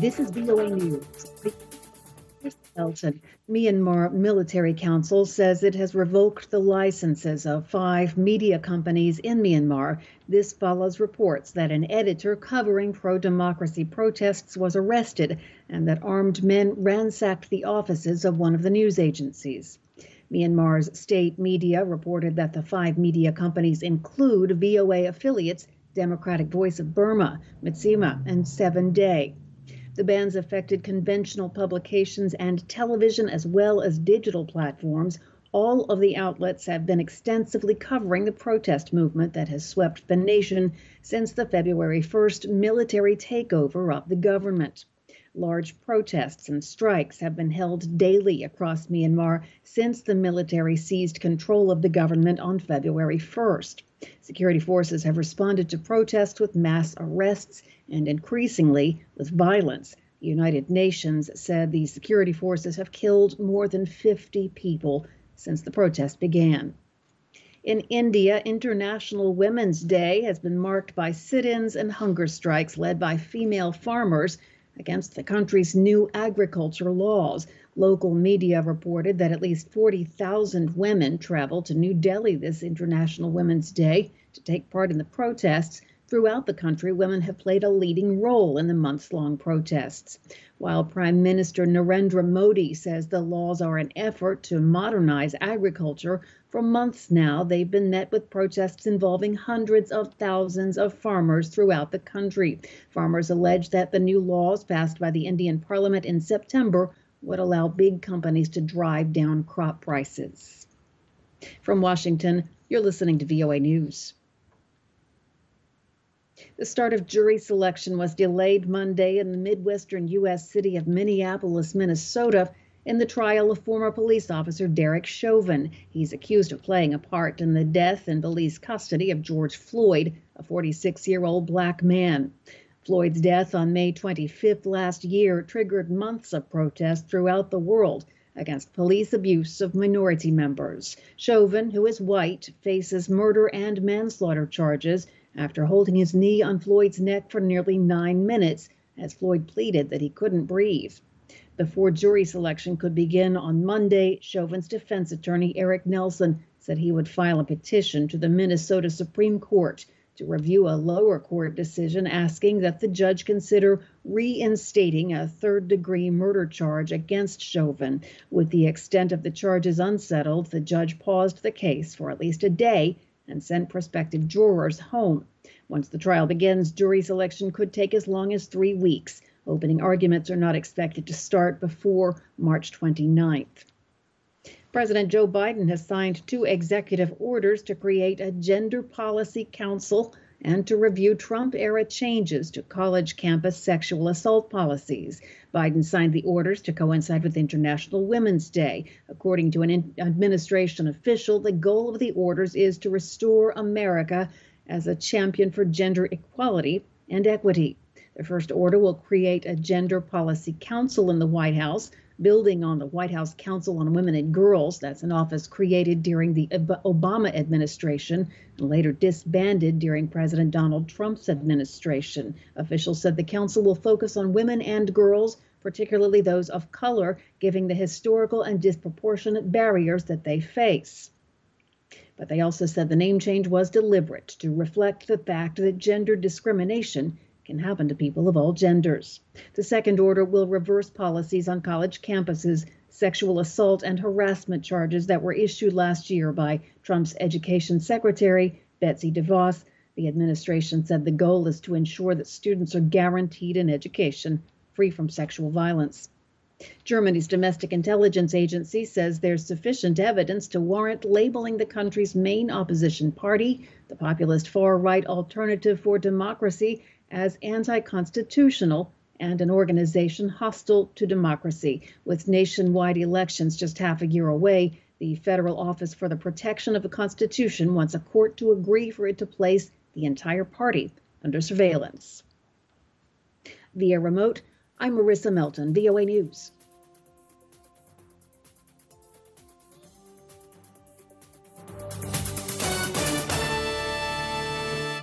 This is VOA News. Elton. Myanmar Military Council says it has revoked the licenses of 5 media companies in Myanmar. This follows reports that an editor covering pro-democracy protests was arrested and that armed men ransacked the offices of one of the news agencies. Myanmar's state media reported that the 5 media companies include VOA affiliates Democratic Voice of Burma, Mitsima, and 7 Day. The bans affected conventional publications and television as well as digital platforms. All of the outlets have been extensively covering the protest movement that has swept the nation since the February 1st military takeover of the government. Large protests and strikes have been held daily across Myanmar since the military seized control of the government on February 1st. Security forces have responded to protests with mass arrests and increasingly with violence. The United Nations said the security forces have killed more than 50 people since the protest began. In India, International Women's Day has been marked by sit-ins and hunger strikes led by female farmers against the country's new agriculture laws. Local media reported that at least 40,000 women traveled to New Delhi this International Women's Day to take part in the protests. Throughout the country, women have played a leading role in the months-long protests. While Prime Minister Narendra Modi says the laws are an effort to modernize agriculture, for months now they've been met with protests involving hundreds of thousands of farmers throughout the country. Farmers allege that the new laws passed by the Indian Parliament in September would allow big companies to drive down crop prices. From Washington, you're listening to VOA News. The start of jury selection was delayed Monday in the Midwestern U.S. city of Minneapolis, Minnesota, in the trial of former police officer Derek Chauvin. He's accused of playing a part in the death in police custody of George Floyd, a 46-year-old black man. Floyd's death on May 25th last year triggered months of protest throughout the world against police abuse of minority members. Chauvin, who is white, faces murder and manslaughter charges after holding his knee on Floyd's neck for nearly 9 minutes as Floyd pleaded that he couldn't breathe. Before jury selection could begin on Monday, Chauvin's defense attorney, Eric Nelson, said he would file a petition to the Minnesota Supreme Court to review a lower court decision asking that the judge consider reinstating a third-degree murder charge against Chauvin. With the extent of the charges unsettled, the judge paused the case for at least a day and sent prospective jurors home. Once the trial begins, jury selection could take as long as 3 weeks. Opening arguments are not expected to start before March 29th. President Joe Biden has signed 2 executive orders to create a gender policy council and to review Trump-era changes to college campus sexual assault policies. Biden signed the orders to coincide with International Women's Day. According to an administration official, the goal of the orders is to restore America as a champion for gender equality and equity. The first order will create a gender policy council in the White House, building on the White House Council on Women and Girls. That's an office created during the Obama administration and later disbanded during President Donald Trump's administration. Officials said the council will focus on women and girls, particularly those of color, given the historical and disproportionate barriers that they face. But they also said the name change was deliberate to reflect the fact that gender discrimination can happen to people of all genders. The second order will reverse policies on college campuses, sexual assault and harassment charges that were issued last year by Trump's education secretary, Betsy DeVos. The administration said the goal is to ensure that students are guaranteed an education free from sexual violence. Germany's domestic intelligence agency says there's sufficient evidence to warrant labeling the country's main opposition party, the populist far-right Alternative for Democracy, as anti-constitutional and an organization hostile to democracy. With nationwide elections just half a year away, the Federal Office for the Protection of the Constitution wants a court to agree for it to place the entire party under surveillance. Via remote, I'm Marissa Melton, VOA News.